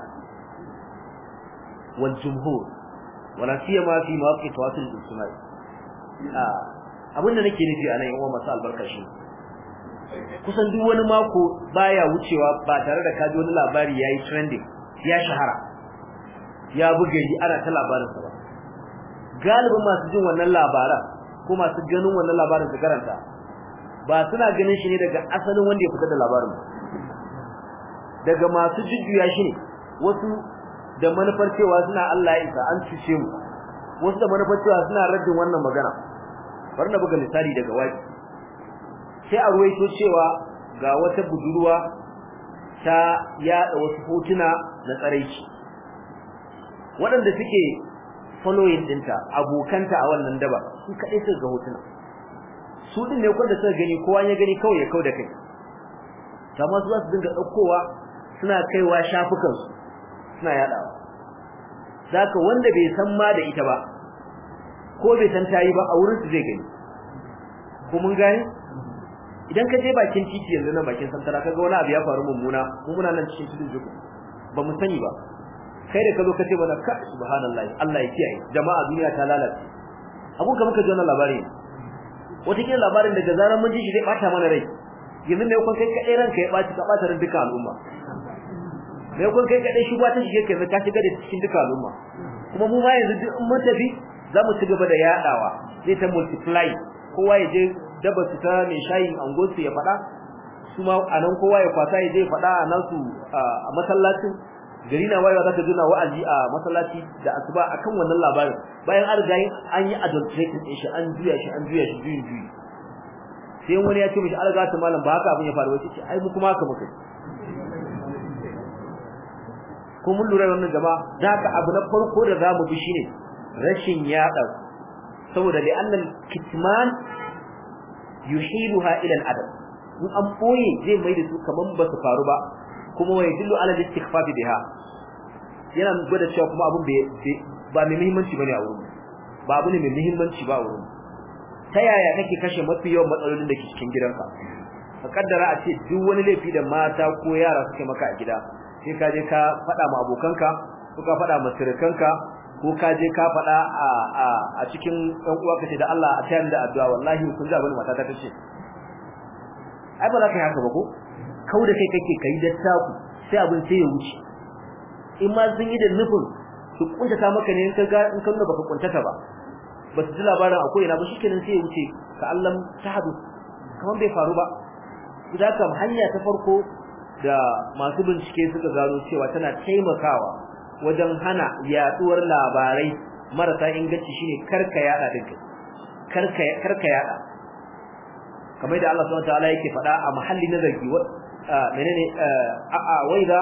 S1: wal jumhur wala siyama fi mawaqit tawasul ijtimai ah abinda nake nufi anan yan uwa masu albarka shi kusan duk wani mako baya wucewa ba tare da kaji wani labari yayi trending ya shahara ya bugari ana ta labarin sa ba galibin masu jin wannan labaran ko masu ganin wannan labarin su karanta ba suna ganin shi ne daga asalin wanda ya fitar da labarin daga masu jujjuya shi ne wasu da manufar cewa suna Allah ya isa an cice mu wasu da manufar cewa suna raddin wannan magana bari na buga misali daga waki sai a ruwaito cewa ga wata budurwa ta yada wasu hotuna na tsaraici waɗanda suke following dinta abokanta a wannan daba su kadai suka ga hotuna su din ne kwanda suka gani kowa ya gani kawai ya kauda kai kamar su za su dinga daukowa suna kaiwa shafukan su suna yadawa zaka wanda bai san ma da ita ba ko bai san tayi ba a wurin su zai gani ko mun gani idan ka je bakin titi yanzu nan bakin santara kaga wani abu ya faru mummuna mu muna nan cikin tudun juku ba mu sani ba kai da kazo kace bana ka subhanallahi Allah ya kiyaye jama'a duniya ta lalace abun ka muka ji wannan labari wata kila labarin daga zaran mun ji shi zai bata mana rai yanzu ne kun kai kadai ranka ya baci ka bata ran duka al'umma ne kun kai kadai shugaba ta shige kai ka shiga da cikin duka al'umma kuma mu ma yanzu duk mun tafi zamu ci gaba da yadawa zai ta multiply kowa ya je daba su ta mai shayin angonsu ya fada su ma anan kowa ya kwata ya je fada anan su a masallacin gari na wayewa zaka juna wa'azi a masallaci da asuba akan wannan labarin bayan an riga an yi adulterating din shi an juya shi an juya shi juyin juyi sai wani ya ce mishi alga ta malam ba haka abin ya faru wace ce ai mu kuma haka muka ko mun lura wannan jama'a da haka abu na farko da zamu bi shine rashin yada saboda li annal kitman yuhiluha ila al-adab in an boye zai mai da su kaman ba su faru ba kuma wai dillu ala al-istighfaf biha yana gwada cewa kuma abun ba mai muhimmanci bane a wurin ba abu ne mai muhimmanci ba a wurin ta yaya kake kashe mafi yawan matsalolin da ke cikin gidanka ka kaddara a ce duk wani laifi da mata ko yara suke maka a gida sai ka je ka faɗa ma abokanka ko ka faɗa ma sirkanka ko ka je ka faɗa a a a cikin ɗan uwa kace da Allah a tayar da addu'a wallahi kun ji abin mata ta tace ai ba za ka yi haka ba ko kau da kai kake kai da taku sai abin sai ya wuce in ma sun yi da nufin su kuntata maka ne in ka ga in ka nuna baka kuntata ba ba su ji labarin akwai ina ba shikenan sai ya wuce ka Allah ta hadu kamar bai faru ba idan kam hanya ta farko da masu bincike suka gano cewa tana taimakawa wajen hana yaduwar labarai marasa inganci shine karka yada dinka karka karka yada kamar da Allah subhanahu wa ta'ala yake faɗa a mahalli na zargi menene a a waida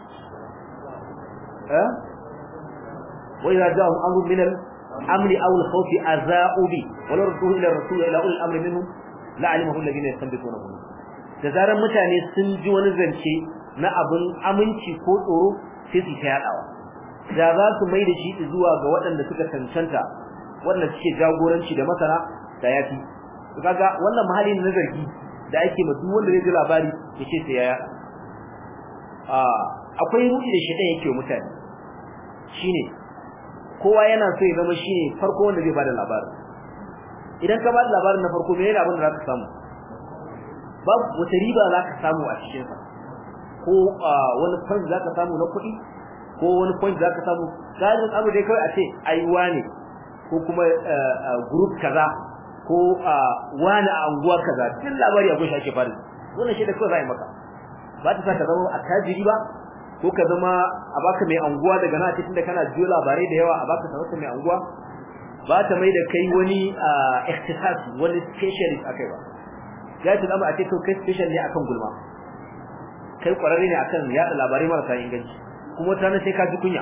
S1: eh waida ja'u amrun min al-amri aw al-khawfi aza'u bi wala radduhu ila ar-rasul ila ulil amri minhum la'alimahu alladhina yastanbitunahu da zaran mutane sun ji wani zance na abun aminci ko tsoro sai su yadawa da za su mai da shi zuwa ga waɗanda suka cancanta waɗanda suke jagoranci da masana da yafi kaga wannan mahali na zargi da ake ma duk wanda zai ji labari yace sai ya ah akwai ruɗi da shedan yake mutane shine kowa yana so ya zama shine farko wanda zai bada labari idan ka bada labarin na farko menene abin da zaka samu babu wata riba zaka samu a cikin sa ko wani point zaka samu na kuɗi ko wani point zaka samu gajin abu dai kai a ce aiwa ne ko kuma group kaza ko wani a anguwa kaza din labari akwai shake farin wannan shi da kai zai maka ba ta saka zama attajiri ba ko ka zama a baka mai anguwa daga na cikin da kana jiyo labarai da yawa a baka sarauta mai anguwa ba ta mai da kai wani ikhtisas wani specialist akai ba ya ta zama a ce kai special ne akan gulma kai kwararre ne akan yada labarai marasa inganci kuma ta sai ka ji kunya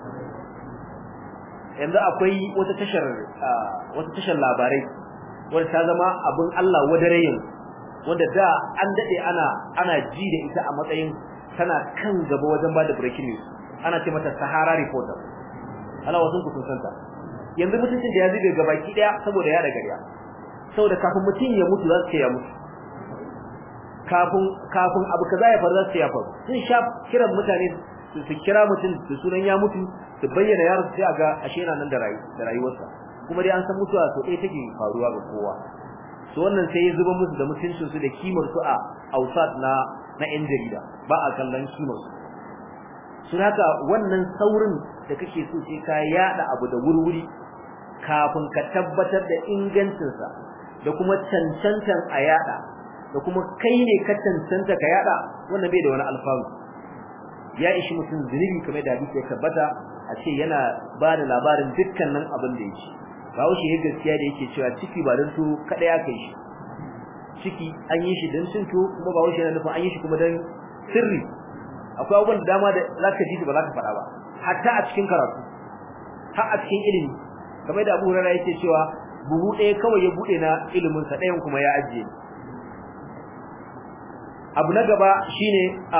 S1: yanzu akwai wata tashar wata tashar labarai wanda ta zama abin Allah wadare yin wanda da an dade ana ana ji da ita a matsayin tana kan gaba wajen bada breaking news ana ce mata Sahara Reporter ana wasun ku sun santa yanzu mutuncin da ya zube gabaki daya saboda ya da gariya saboda kafin mutun ya mutu za su ce ya mutu kafin kafin abu kaza ya faru za su ce ya faru sun sha kiran mutane su kira mutun da sunan ya mutu su bayyana yaro sai aga ashe yana nan da rayu da rayuwarsa kuma dai an san mutuwa to eh take faruwa ga kowa to wannan sai ya zuba musu da mutuncin su da kimar su a ausat na na yan jarida ba a kallon kimar su sun haka wannan saurin da kake so sai ka yada abu da wurwuri kafin ka tabbatar da ingancin sa da kuma cancantan a yada da kuma kai ne ka cancanta ka yada wannan bai da wani alfanu ya ishi mutum zunubi kamar da hadisi ya tabbata a ce yana ba da labarin dukkanin abin da yake bawo shi ya gaskiya da yake cewa ciki ba dan to kada ya kai shi ciki an yi shi dan tunto kuma bawo shi yana nufin an yi shi kuma dan sirri akwai abubuwan da dama da zaka ji ba zaka faɗa ba hatta a cikin karatu har a cikin ilimi kamar da Abu Hurairah yake cewa buhu ɗaya kawai ya bude na ilimin sa ɗayan kuma ya ajiye abu na gaba shine a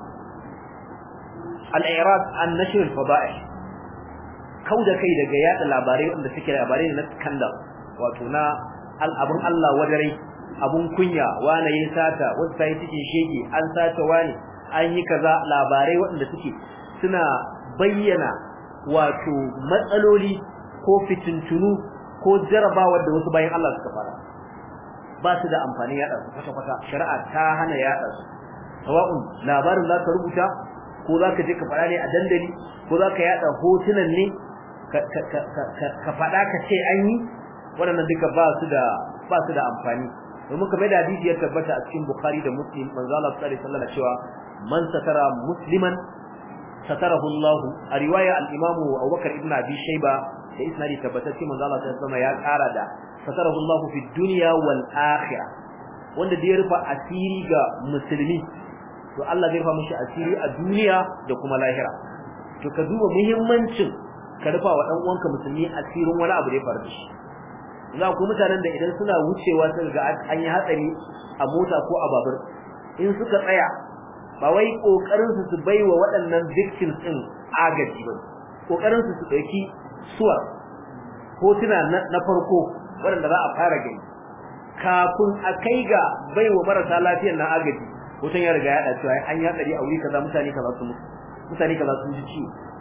S1: al-i'rad an nashr al-fada'ih kauda kai daga yada labarai wanda suke labarai na scandal wato na al-abun Allah wadare abun kunya wani yayin sata wanda sai cikin shege an sata wani an yi kaza labarai wanda suke suna bayyana wato matsaloli ko fitintunu ko jarabawa da wasu bayan Allah suka fara ba su da amfani yada su kwata kwata shari'a ta hana yada su sawa'un labarin za ka rubuta ko za ka je ka fara ne a dandali ko za ka yada hotunan ne ka fada ka ce an yi waɗannan duka ba su da ba su da amfani domin kamar da hadisi ya tabbata a cikin Bukhari da Muslim manzo Allah sallallahu alaihi wasallam cewa man satara musliman satarahu Allah a riwaya al-Imam Abu Bakar ibn Abi Shayba da isnadi tabbatacce manzo Allah sallallahu alaihi wasallam ya ƙara da satarahu Allah fi dunya wal akhirah wanda da ya rufa asiri ga musulmi to Allah zai rufa mishi asiri a duniya da kuma lahira to ka duba muhimmancin ka rufa wa dan uwanka musulmi asirin wani abu da ya faru da shi za ku mutanen da idan suna wucewa sun ga an yi hatsari a mota ko a babur in suka tsaya ba wai kokarin su su baiwa waɗannan victims din agaji ba kokarin su su dauki suwa hotuna na farko waɗanda za a fara gani kafin a kai ga baiwa marasa lafiyar na agaji hoton ya riga ya dace ai an yi hatsari a wuri kaza mutane kaza su mutu mutane kaza sun ji ciwo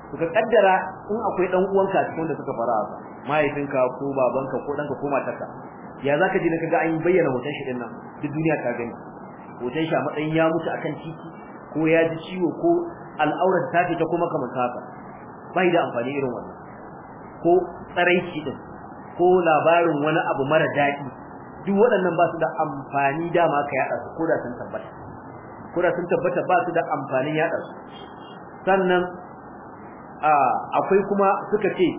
S1: to ka kaddara in akwai dan uwanka cikin wanda suka fara haka mahaifinka ko babanka ko danka ko matarka ya zaka ji kaga an bayyana hoton shi din nan duk duniya ta gani hoton shi a matsayin ya mutu akan titi ko ya ji ciwo ko al'aurar ta fita kuma kamar haka bai da amfani irin wannan ko tsaraici din ko labarin wani abu mara daɗi duk waɗannan ba su da amfani dama ka yada su ko da sun tabbata ko da sun tabbata ba su da amfanin yada su sannan akwai kuma suka ce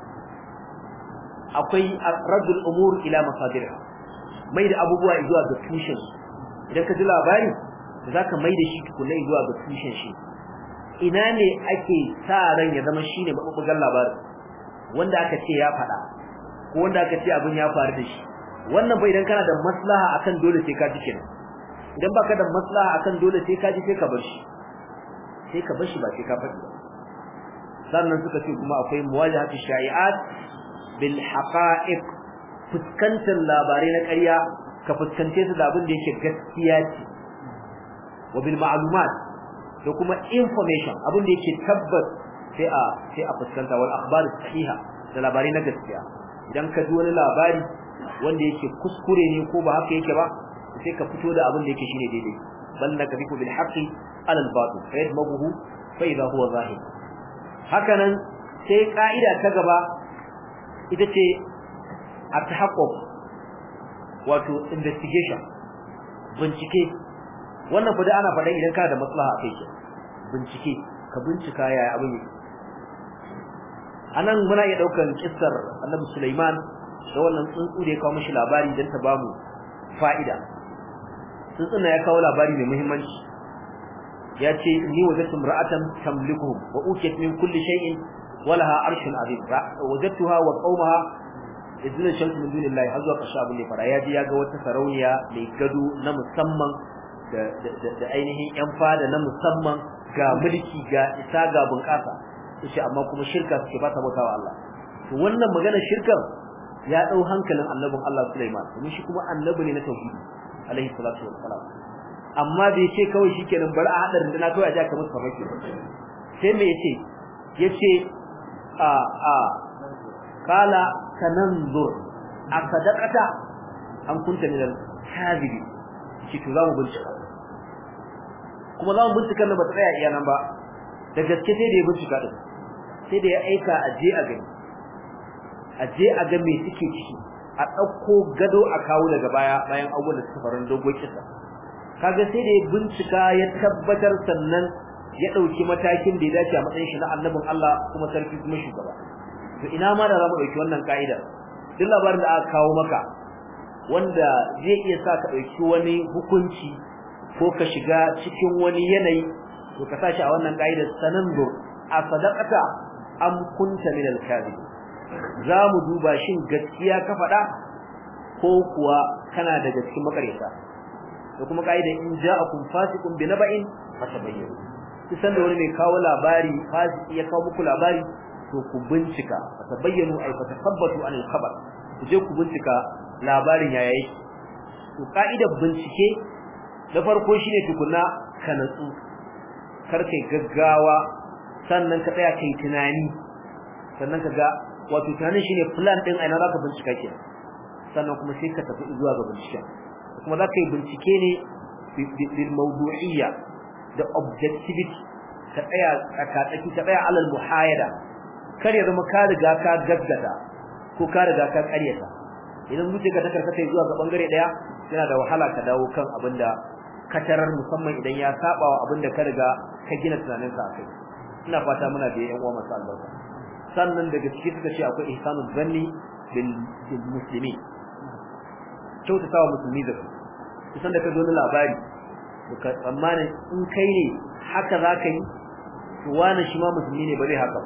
S1: akwai raddul umur ila masadirha mai da abubuwa zuwa ga tushen idan ka ji labari zaka mai da shi tukunai zuwa ga tushen shi ina ne ake sa ran ya zama shine mabubugan labarin wanda aka ce ya fada ko wanda aka ce abin ya faru da shi wannan bai idan kana da maslaha akan dole sai ka ji kenan idan baka da maslaha akan dole sai ka ji sai ka bar shi sai ka bar shi ba sai ka faɗi ba sannan suka ce kuma akwai muwajahatu shai'at bil haqa'iq fuskantar labarai na ƙarya ka fuskance su da abin da yake gaskiya ce wa bil ma'lumat da kuma information abin da yake tabbas sai a sai a fuskanta wal akhbar sahiha da labarai na gaskiya idan ka ji wani labari wanda yake kuskure ne ko ba haka yake ba sai ka fito da abin da yake shine daidai bal nakrifu bil haqqi ala al batil fa yadmaghu fa idha huwa zahir hakanan sai kaida ta gaba ita ce at-tahaqquq wato investigation bincike wannan fa da ana faɗa idan ka da maslaha a kai bincike ka bincika yaya abin yake anan muna iya daukar kissar Annabi Sulaiman da wannan tsuntsu da ya kawo mishi labari dan ta bamu fa'ida tsuntsun ya kawo labari mai muhimmanci yace ni wajadtu imra'atan tamlikuhum wa ukiyat min kulli shay'in wa laha arshun azim wajadtuha wa qawmaha idzina shamsu min dunillahi hazwa qashabun li fara yaji yaga wata sarauniya mai gado na musamman da da ainihin yan fada na musamman ga mulki ga isa ga bunƙasa yace amma kuma shirka suke ba ta bautawa Allah to wannan magana shirkan ya dau hankalin annabin Allah Sulaiman kuma shi kuma annabi ne na tauhidi alaihi salatu wassalam amma bai ce kawai shikenan bari a hadarin da na kawai a ja ka musu farmaki sai me yace yace a a kala kananzur asadaqata an kunta min al-kadhibi shi to zamu bincika kuma zamu bincika ne ba tsaya iya nan ba da gaske sai da ya bincika din sai da ya aika a je a gani a je a ga me suke ciki a dauko gado a kawo daga baya bayan abubuwan da suka faru dogon kisa kaga sai da ya bincika ya tabbatar sannan ya dauki matakin da ya dace a matsayin shi na annabin Allah kuma sarki kuma shugaba to ina ma da zamu dauki wannan kaida duk labarin da aka kawo maka wanda zai iya sa ka dauki wani hukunci ko ka shiga cikin wani yanayi to ka tashi a wannan kaidar sanandur a sadaqata am kunta min al-kadhib zamu duba shin gaskiya ka faɗa ko kuwa kana daga cikin makareta da kuma kaidar in ja'akum fasiqun bi naba'in fatabayyanu kisan da wani mai kawo labari fasiki ya kawo muku labari to ku bincika fatabayyanu ay fatasabbatu an al-khabar ku je ku bincika labarin yaya yake to kaidar bincike da farko shine tukunna ka natsu karkai gaggawa sannan ka tsaya kai tunani sannan ka ga wato tunanin shine plan din aina zaka bincika ke sannan kuma sai ka tafi zuwa ga bincike kuma zaka yi bincike ne bil mawdu'iyya da objectivity ka tsaya ka tsaki ka tsaya alal muhayada kar ya zama ka riga ka gaggata ko ka riga ka ƙaryata idan zuciyarka ta karkata zuwa ga bangare daya yana da wahala ka dawo kan abinda katarar musamman idan ya saba wa abinda ka riga ka gina tunaninka akai ina fata muna da yan uwa masu albarka sannan daga cikin suka ce akwai ihsanul zanni bil muslimin kyautata wa musulmi da su kusan da ka zo na labari to ka tsammanin in kai ne haka za ka yi to wani shi ma musulmi ne ba zai haka ba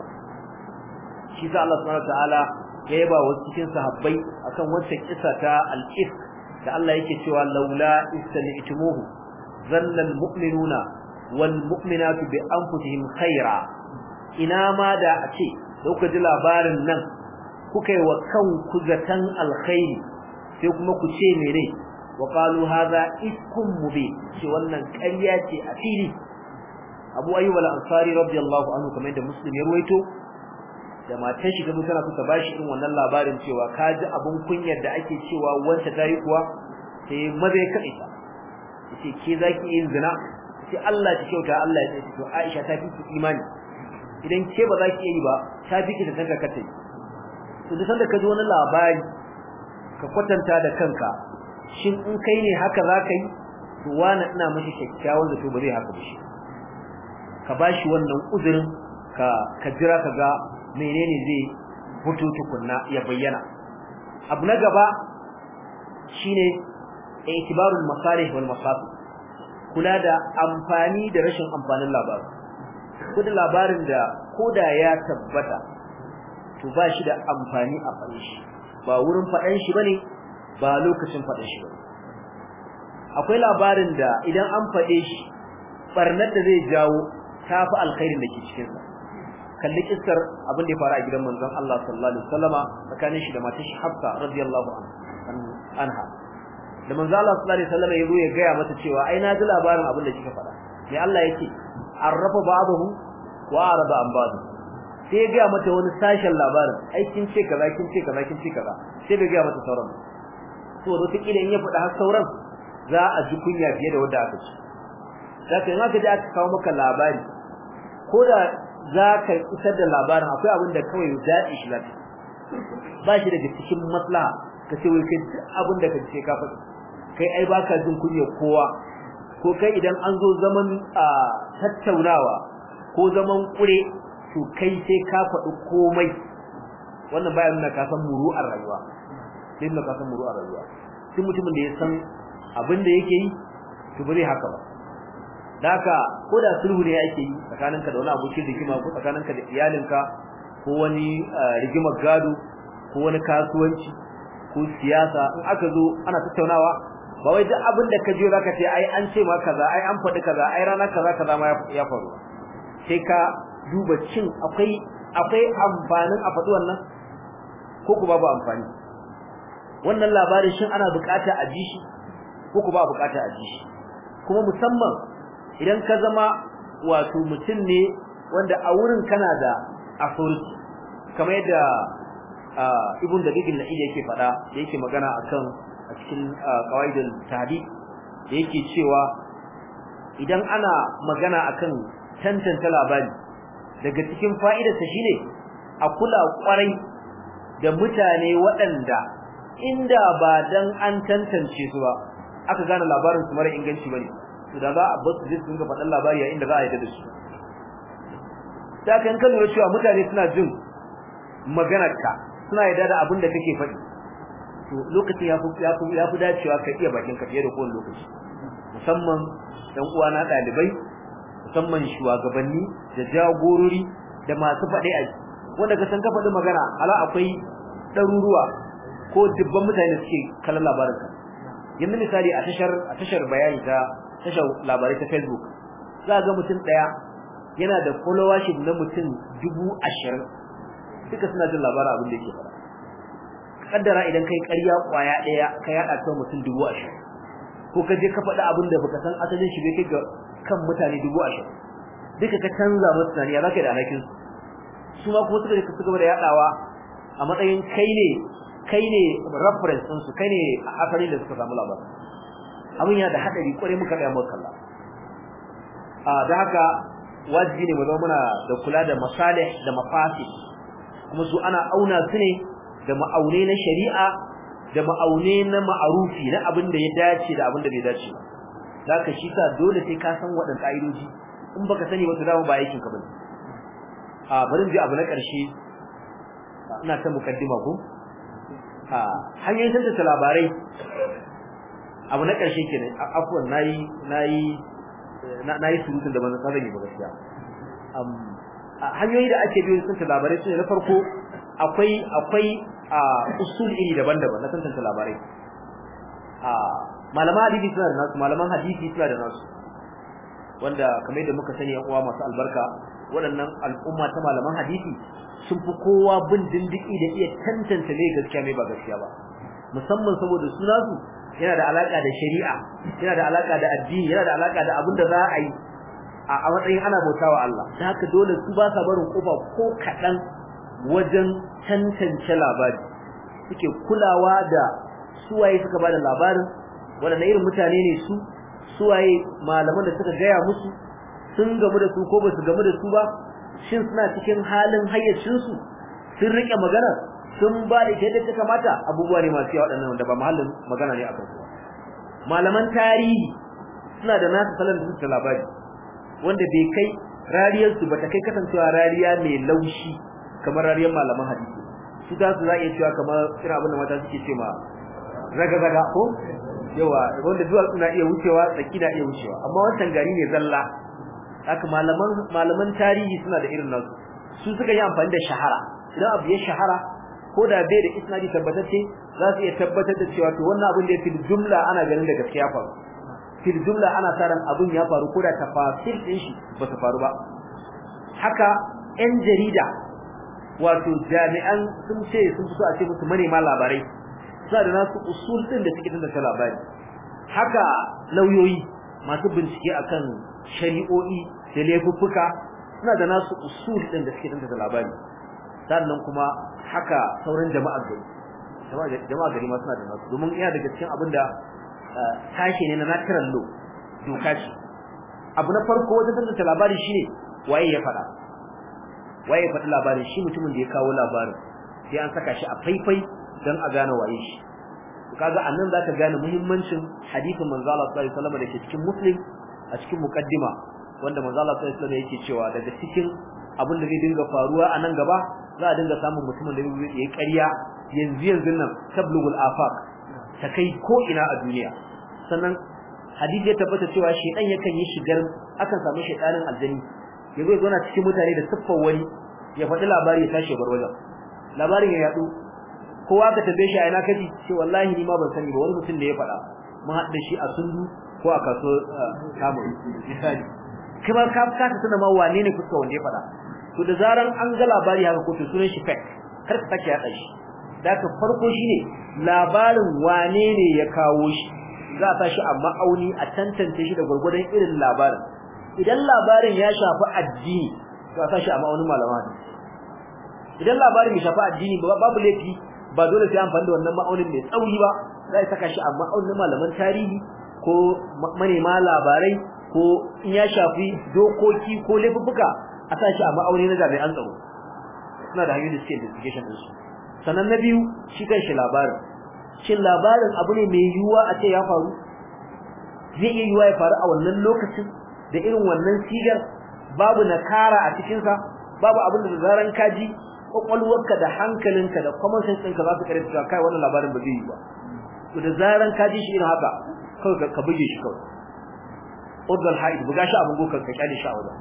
S1: shi sa Allah subhanahu wataala ya yaba wasu cikin sahabbai akan wancan kissa ta al-ifk da Allah yake cewa laula istami'tumuhu zanna al-mu'minuna wal mu'minatu bi anfusihim khaira ina ma da a ce kuka ji labarin nan kuka yi wa kanku zatan alkhairi sai kuma ku ce mene wa qalu hadha ifkum mubin shi wannan ƙarya ce a fili Abu Ayyub al-Ansari radiyallahu anhu kamar da Muslim ya ruwaito da matan shi gaba tana so ta bashi irin wannan labarin cewa kaji abun kunyar da ake cewa wanda tayi kuwa sai maza ya kace ta yace ke zaki yin zina sai Allah ya kyauta Allah ya ce to Aisha ta fi imani idan ke ba zaki yi ba ta fi ki da kanka kace to duk sanda ka ji wani labari ka kwatanta da kanka shin in kai ne haka zaka yi to wani ina mishi kyakkyawan zato ba zai haka ba shi ka bashi wannan uzurin ka ka jira ka ga menene zai fito tukunna ya bayyana abu na gaba shine itibarul masalih wal mafasid kula da amfani da rashin amfanin labarin kudin labarin da koda ya tabbata to ba shi da amfani a faɗin shi ba wurin faɗan shi bane ba lokacin faɗan shi bane akwai labarin da idan an faɗe shi barnar da zai jawo tafi alkhairin da ke cikin sa kalli kissar abin da ya faru a gidan manzon Allah sallallahu alaihi wasallama tsakanin shi da matar shi Hafsa radiyallahu anha da manzon Allah sallallahu alaihi wasallama yazo ya ga mata cewa ai na ji labarin abin da kika faɗa sai Allah yake arrafa ba'dahu wa arada an ba'd sai ya ga mata wani sashen labarin ai kin ce kaza kin ce kaza kin ce kaza sai bai ga mata sauran to wata kila in ya faɗa har sauran za a ji kunya fiye da wanda aka ci zaka in aka ji aka kawo maka labari ko da zaka isar da labarin akwai abin da kawai daɗi shi lafi ba shi daga cikin maslaha kace wai kai abin da kace ka faɗi kai ai baka jin kunya kowa ko kai idan an zo zaman tattaunawa ko zaman kure to kai sai ka faɗi komai wannan baya nuna ka san muru'ar rayuwa sai nuna ka san muru'ar rayuwa duk mutumin da ya san abin da yake yi to bare haka ba daka ko da sulhu ne yake yi tsakaninka da wani abokin rigima ko tsakaninka da iyalinka ko wani rigimar gado ko wani kasuwanci ko siyasa in aka zo ana tattaunawa ba wai duk abin da ka je zaka ce ai an ce ma kaza ai an faɗi kaza ai rana kaza kaza ma ya faru sai ka duba cin akwai akwai amfanin a faɗi wannan ko ku babu amfani wannan labarin shin ana bukata a ji shi ko ku ba bukata a ji shi kuma musamman idan ka zama wato mutum ne wanda a wurin kana da authority kamar yadda ibn dabiq al-na'i yake fada yake magana akan a cikin qawaidul tahdid yake cewa idan ana magana akan tantance labari daga cikin fa'idarsa shine a kula kwarai da mutane waɗanda inda ba dan an tantance su ba aka gane labarin su mara inganci bane to da za a bar su su ga faɗan labari yayin da za a yi da su sai kan lura cewa mutane suna jin maganarka suna yarda da abin da kake faɗi to lokacin ya fi ya fi dacewa ka iya bakin ka fiye da kowane lokaci musamman dan uwa na dalibai musamman shugabanni da jagorori da masu faɗi a wanda ka san ka faɗi magana ala akwai ɗaruruwa ko dubban mutane da suke kallon labarinka yanzu misali a tashar a tashar bayani ta tashar labarai ta Facebook za ga mutum daya yana da followership na mutum dubu ashirin duka suna jin labarin abin da yake fara kaddara idan kai ƙarya kwaya daya ka yada ta mutum dubu ashirin ko ka je ka faɗa abin da baka san asalin shi bai kai ga kan mutane dubu ashirin duka ka canza musu tunani ya zaka da alakin su ma kuma suka suka gaba da yadawa a matsayin kai ne kai ne reference din su kai ne asalin da suka samu labarin abin yana da hadari kware muka ga mu kalla a da haka wajibi ne mu zama muna da kula da masalih da mafasid kuma su ana auna su ne da ma'aune na shari'a da ma'aune na ma'arufi na abin da ya dace da abin da bai dace ba zaka shi ka dole sai ka san wadannan kaidoji in baka sani ba to dama ba aikin ka bane a bari ji abu na karshe ina ta mukaddima ko a hanyoyin tantance labarai abu na karshe kenan afwan nayi nayi nayi surutun da ban san zan yi ba gaskiya um hanyoyi da ake biyo tantance labarai sune na farko akwai akwai usul iri daban-daban na tantance labarai a malaman hadisi suna da nasu malaman hadisi suna da nasu wanda kamar yadda muka sani yan uwa masu albarka waɗannan al'umma ta malaman hadisi sun fi kowa bin dindiki da iya tantance me gaskiya me ba gaskiya ba musamman saboda su nasu yana da alaka da shari'a yana da alaka da addini yana da alaka da abin da za a yi a matsayin ana bautawa Allah da haka dole su ba sa barin kofa ko kadan wajen tantance labari suke kulawa da suwaye suka bada labarin wanda irin mutane ne su suwaye malaman da suka gaya musu sun gamu da su ko ba su gamu da su ba shin suna cikin halin hayyacin su sun rike magana sun ba da yadda ta kamata abubuwa ne masu yawa waɗannan wanda ba mahallin magana ne akan su malaman tarihi suna da nasu salon da suke labari wanda bai kai rariyar su bata kai kasancewa rariya mai laushi kamar rariyar malaman hadisi su ta su za iya cewa kamar irin abin da mata suke ce ma raga-raga ko yawa wanda duwatsu na iya wucewa tsaki na iya wucewa amma wancan gari ne zalla haka malaman malaman tarihi suna da irin nasu su suka yi amfani da shahara idan abu ya shahara ko da bai da isnadi tabbatacce za su iya tabbatar da cewa to wannan abin da ya fil jumla ana ganin da gaskiya faru fil jumla ana saran abin ya faru ko da tafasil din shi ba su faru ba haka yan jarida wato jami'an sun ce sun fito a ce musu manema labarai suna da nasu usul din da suke tantance labari haka lauyoyi masu bincike akan shari'o'i da laifuffuka suna da nasu usul din da suke tantance labari sannan kuma haka sauran jama'a gari jama'a gari ma suna da nasu domin iya daga cikin abin da tashi ne na natural law doka ce abu na farko wajen tantance labari shine waye ya faɗa waye ya faɗi labarin shi mutumin da ya kawo labarin sai an saka shi a faifai dan a gane waye shi kaga annan zaka gane muhimmancin hadisin manzo Allah sallallahu alaihi wasallam da ke cikin muslim a cikin muqaddima wanda manzo Allah sallallahu alaihi wasallam yake cewa daga cikin abin da zai dinga faruwa a nan gaba za a dinga samun mutumin da zai yi ƙarya yanzu yanzu nan tablugul afaq ta kai ko ina a duniya sannan hadisi ya tabbata cewa shedan yakan yi shigar akan samu shedanin aljani yazo ya zauna cikin mutane da siffar wani ya faɗi labari ya tashi bar wajen labarin ya yadu kowa ka tambaye shi a ina kaji ce wallahi ni ma ban sani ba wani mutum da ya faɗa mun haɗa shi a sundu ko a kaso kamu misali kuma ka ka tana ma wane ne fuska wanda ya faɗa to da zaran an ga labari haka ko to sunan shi fake kar ka sake yaɗa shi da ka farko shine labarin wane ne ya kawo shi za a tashi a ma'auni a tantance shi da gurgurdan irin labarin idan labarin ya shafi addini to a tashi a ma'aunin malama idan labarin ya shafi addini babu laifi ba dole sai amfani da wannan ma'aunin mai tsauri ba za a saka shi a ma'aunin malaman tarihi ko manema labarai ko in ya shafi dokoki ko laifuka a sa shi a ma'auni na jami'an tsaro suna da hanyoyin da suke investigation din su sannan na biyu shi kan shi labarin shin labarin abu ne mai yiwuwa a ce ya faru zai iya yiwuwa ya faru a wannan lokacin da irin wannan sigar babu nakara a cikin sa babu abin da zaran kaji kokolwarka da hankalinka da common sense ɗinka za su kare cewa kai wannan labarin ba zai yi ba to da zaran kaji shi irin haka kawai ka buge shi kawai udal haid buga shi abin gokan ka kyale shi a wajen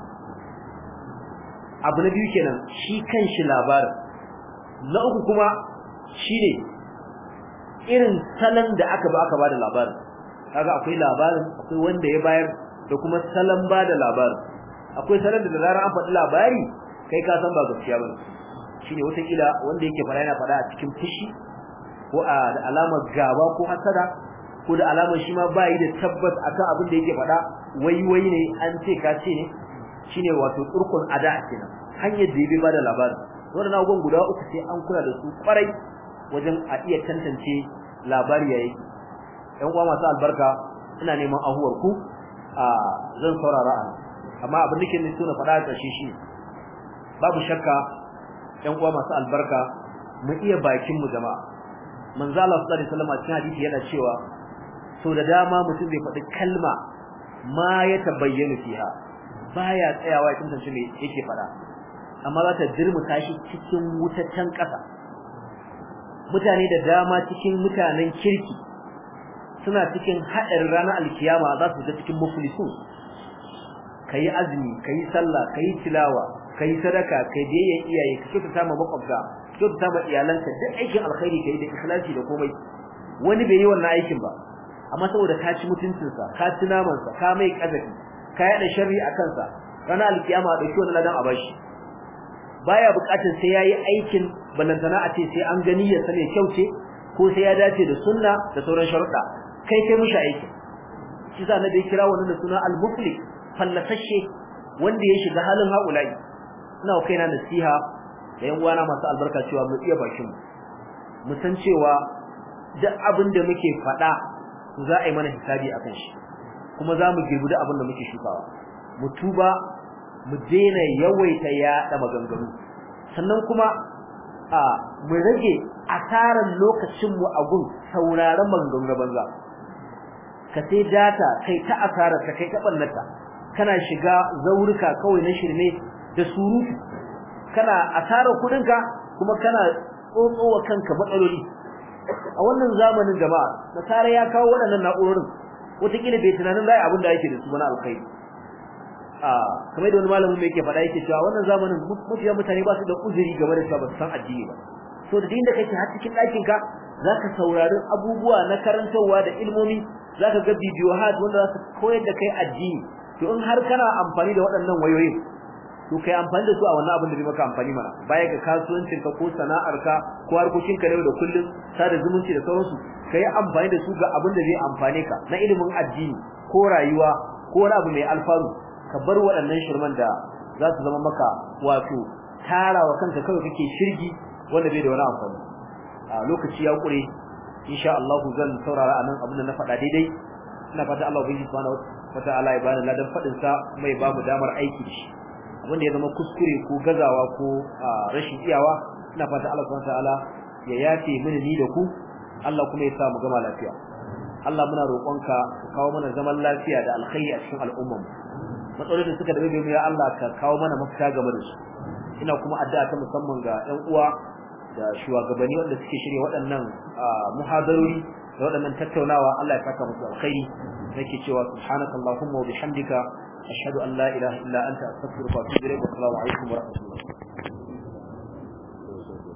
S1: abu na biyu kenan shi kanshi labarin na uku kuma shine irin salon da aka ba aka bada labarin kaga akwai labarin akwai wanda ya bayar da kuma salon bada labarin akwai salon da zaran an faɗi labari kai ka san ba gaskiya bane shine wata kila wanda yake fara yana fara a cikin fushi ko a da alamar gaba ko hasada ko da alamar shi ma bai da tabbas akan abin da yake fada wai wai ne an ce ka ce ne shine wato turkun ada kenan hanyar da yabi bada labarin wannan abubuwan guda uku sai an kula da su kwarai wajen a iya tantance labari yayi ɗan uwa masu albarka ina neman ahuwar ku a zan saurara amma abin da ke ne suna fada ta shi shi babu shakka ɗan uwa masu albarka mu iya bakin mu jama'a manzo Allah sallallahu alaihi wasallam cikin hadisi yana cewa so da dama mutum zai faɗi kalma ma ya tabayyana fiha baya tsayawa ya tantance me yake faɗa amma za ta dirmuta shi cikin wutacen ƙasa mutane da dama cikin mutanen kirki suna cikin haɗarin ranar alkiyama za su ga cikin muflisun kayi azumi kayi sallah kayi tilawa kai sadaka kai biyayya iyaye ka kyautata ma makwabta ka kyautata ma iyalanka duk aikin alkhairi kai da ikhlasi da komai wani bai yi wannan aikin ba amma saboda ka ci mutuncin sa ka ci naman sa ka mai kazafi ka yada sharri a kansa ranar alkiyama da shi wannan ladan a bashi baya bukatar sai yayi aikin balantana a ce sai an gani ya sane kyauce ko sai ya dace da sunna da sauran sharuɗa kai kai mushi aikin shi sa nabi kira wannan da suna al-muflis fallasashe wanda ya shiga halin haƙulai ina kaina nasiha da yan uwana masu albarka cewa mu iya bakin mu san cewa duk abin da muke faɗa za a yi mana hisabi akan shi kuma za mu girbi duk abin da muke shukawa mu tuba mu daina yawaita yaɗa maganganu sannan kuma a mu rage asaran lokacin mu a gun sauraron maganganu na banza ka sai data kai ta asara ta kai ta ballata kana shiga zaurika kawai na shirme da surutu kana asara kudinka kuma kana tsotsowa kanka matsaloli a wannan zamanin jama'a nasara ya kawo waɗannan na'urorin wataƙila bai tunanin zai abin da yake da su na alkhairi a kamar da wani malamin mai yake faɗa yake cewa wannan zamanin mafiya mutane ba su da uzuri game da cewa ba su san addini ba so da inda kake har cikin ɗakin ka zaka saurari abubuwa na karantarwa da ilmomi zaka ga bidiyo hat wanda za su koyar da kai addini to in har kana amfani da waɗannan wayoyin to kai amfani da su a wannan abin da bai maka amfani mana baya ga kasuwancin ka ko sana'ar ka ko harkokin ka da da kullun sada zumunci da sauransu kai amfani da su ga abin da zai amfane ka na ilimin addini ko rayuwa ko wani abu mai alfaru ka bar waɗannan shirman da za su zama maka wato tarawa kanka kawai kake shirgi wanda bai da wani amfani a lokaci ya kure insha Allah zan saurara anan abin da na faɗa daidai ina fata Allah ubangi subhanahu wataala ya bani ladan fadin sa mai ba mu damar aiki da shi abin da ya zama kuskure ko gazawa ko rashin iyawa ina fata Allah subhanahu wataala ya yafe mini ni da ku Allah kuma ya sa mu gama lafiya Allah muna roƙonka ka kawo mana zaman lafiya da alkhairi a cikin al'ummar mu matsalolin da suka dabe mu ya Allah ka kawo mana mafita game da su ina kuma addu'a ta musamman ga ƴan uwa da shugabanni wanda suke shirye waɗannan muhadarori da waɗannan tattaunawa Allah ya saka musu alkhairi nake cewa subhanakallahumma wa bihamdika ashhadu an la ilaha illa anta astaghfiruka wa atubu ilayk wa assalamu alaikum wa rahmatullahi